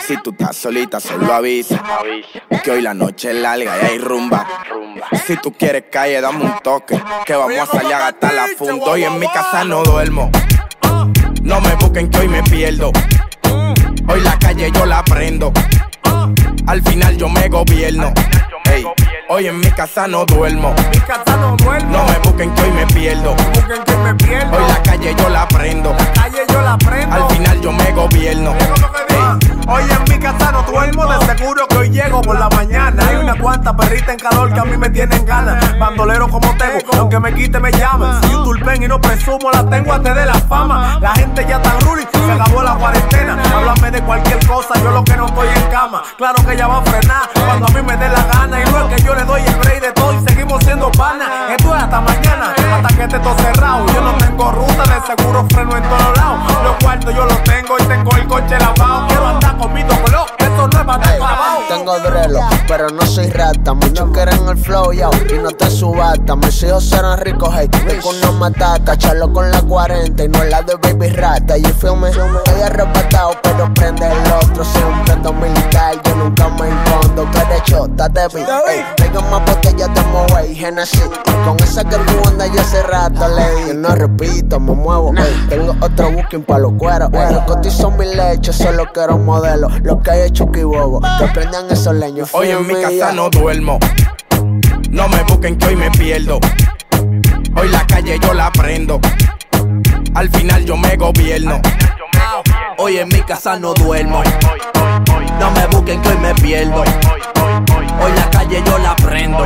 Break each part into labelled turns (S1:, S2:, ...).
S1: Si tú estás solita, solo avisa. Que hoy la noche es larga y hay rumba. Si tú quieres calle, dame un toque. Que vamos a salir a gastar la funda. Hoy en mi casa no duermo. No me busquen que hoy me pierdo. Hoy la calle yo la prendo. Al final yo me gobierno. Ey, hoy en mi casa no duermo. No me busquen que hoy me pierdo. Hoy la calle yo la prendo. Al final yo me gobierno.
S2: Hoy en mi casa no duermo, de seguro que hoy llego por la mañana. Hay una cuanta perrita en calor que a mí me tienen ganas. Bandolero como tengo, aunque me quite me llaman. Si un tulpen y no presumo, la tengo antes de la fama. La gente ya está ruri, se acabó la cuarentena. Háblame de cualquier cosa, yo lo que no estoy en cama. Claro que ella va a frenar cuando a mí me dé la gana. Y no es que yo le doy el break de todo y seguimos siendo panas. Esto es hasta mañana, hasta que esté todo cerrado. Yo no tengo ruta, de seguro freno en todos lados. Los cuartos yo los tengo y tengo el coche lavado. Quiero andar con mi docolo, esto no es para trabajo.
S3: Tengo drelo, pero no soy rata. Muchos quieren el flow, yo, y no te subasta. Mis hijos serán ricos, hey, de con una matata. Charlo con la 40 y no la de Baby Rata. You feel me? Estoy arrebatado, pero prende el otro. Soy un prendo militar, yo nunca me encondo. Que de hecho, date bien, hey. Traigo más botellas de Moe y Genesis. Con esa que tú andas yo hace rato le di. Yo no repito, me muevo, hey. Tengo otro booking pa' los cueros, hey. Los cotizo mi leche, solo quiero modelo. Lo que hay es Chucky Bobo, que prendan esos leños.
S1: Hoy en mi casa no duermo. No me busquen que hoy me pierdo. Hoy la calle yo la prendo. Al final yo me gobierno.
S4: Hoy en mi casa no duermo. No me busquen que hoy me pierdo. Hoy la calle yo la prendo.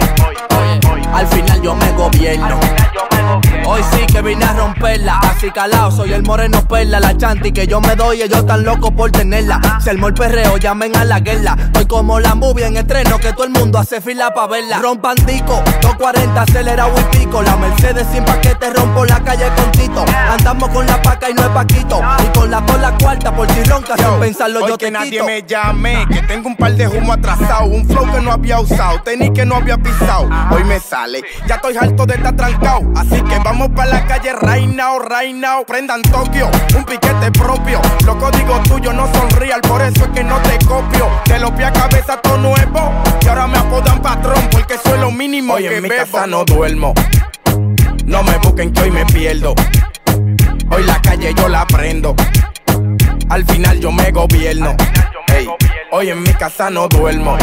S4: Al final yo me gobierno. Hoy sí que vine a romperla, así calao, soy el moreno perla. La chanti que yo me doy, ellos tan locos por tenerla. Se armó el perreo, llamen a la guerra. Estoy como la movie en estreno, que todo el mundo hace fila pa' verla. Rompan dico, 240 acelerado y pico. La Mercedes sin paquete, rompo la calle con Tito. Andamos con la paca y no es Paquito. Y con la cuarta, por si ronca, sin pensarlo yo te
S1: que nadie
S4: quito.
S1: me llame, que tengo un par de humo atrasado. Un flow que no había usado, tenis que no había pisado. Hoy me sale, ya estoy harto de estar trancado. Así que vamos pa' la calle right now. Prendan Tokio, un piquete propio. Los códigos tuyos no son real, por eso es que no te copio. De los pies a cabeza todo nuevo, y ahora me apodan patrón, porque soy lo mínimo hoy que en mi bebo. Casa no duermo. No me busquen que hoy me pierdo. Hoy la calle yo la prendo. Al final yo me gobierno. Ey, hoy en mi casa no duermo.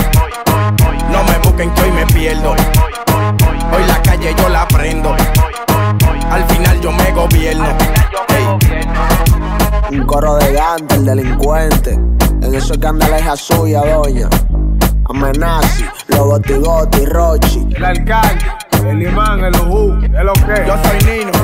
S1: No me busquen que hoy me pierdo. Hoy la calle yo la prendo. Al final yo me gobierno. Ey.
S3: Un coro de gante, el delincuente. En eso que anda la hija suya, doña Amenazi, los Gotigoti, Rochi.
S2: El alcalde, el imán, el ujú, el ok.
S1: Yo soy Nino.